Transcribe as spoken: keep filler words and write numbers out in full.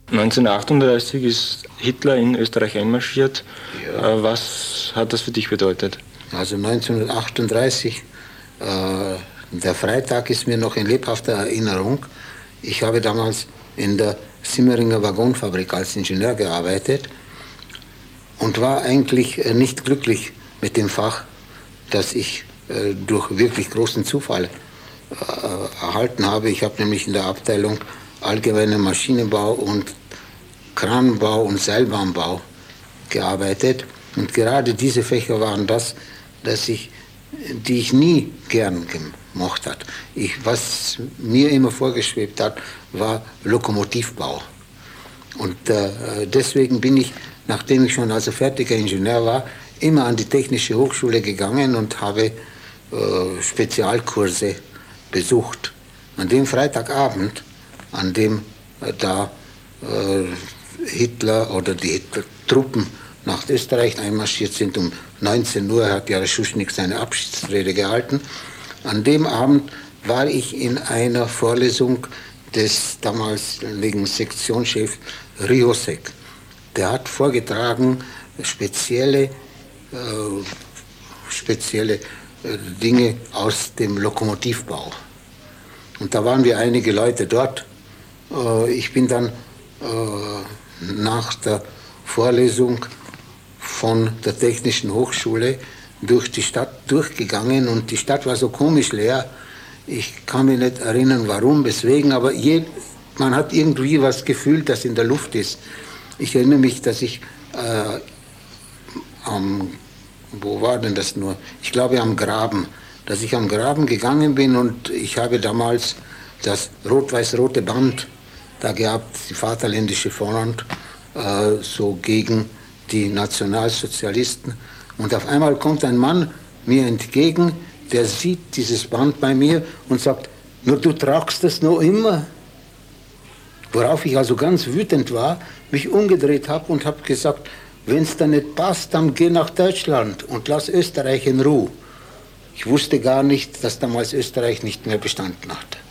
neunzehnhundertachtunddreißig ist Hitler in Österreich einmarschiert. Ja. Was hat das für dich bedeutet? Also neunzehnhundertachtunddreißig, äh, der Freitag ist mir noch in lebhafter Erinnerung. Ich habe damals in der Simmeringer Waggonfabrik als Ingenieur gearbeitet und war eigentlich äh, nicht glücklich mit dem Fach, das ich äh, durch wirklich großen Zufall äh, erhalten habe. Ich habe nämlich in der Abteilung allgemeiner Maschinenbau und Kranbau und Seilbahnbau gearbeitet. Und gerade diese Fächer waren das, dass ich, die ich nie gern gemocht hat. Ich, was mir immer vorgeschwebt hat, war Lokomotivbau. Und äh, deswegen bin ich, nachdem ich schon also fertiger Ingenieur war, immer an die Technische Hochschule gegangen und habe äh, Spezialkurse besucht. An dem Freitagabend, an dem äh, da äh, Hitler oder die Hitler-Truppen nach Österreich einmarschiert sind, um neunzehn Uhr hat Jaroschuschnik seine Abschiedsrede gehalten. An dem Abend war ich in einer Vorlesung des damaligen Sektionschefs Riosek. Der hat vorgetragen spezielle, äh, spezielle äh, Dinge aus dem Lokomotivbau. Und da waren wir einige Leute dort. Äh, ich bin dann äh, nach der Vorlesung von der Technischen Hochschule durch die Stadt durchgegangen und die Stadt war so komisch leer. Ich kann mich nicht erinnern, warum, weswegen, aber je, man hat irgendwie was gefühlt, das in der Luft ist. Ich erinnere mich, dass ich äh, am, wo war denn das nur? Ich glaube am Graben, dass ich am Graben gegangen bin und ich habe damals das rot-weiß-rote Band da gehabt, die Vaterländische Front, äh, so gegen die Nationalsozialisten. Und auf einmal kommt ein Mann mir entgegen, der sieht dieses Band bei mir und sagt, nur du tragst das noch immer. Worauf ich also ganz wütend war, mich umgedreht habe und habe gesagt, wenn es dir nicht passt, dann geh nach Deutschland und lass Österreich in Ruhe. Ich wusste gar nicht, dass damals Österreich nicht mehr bestanden hat.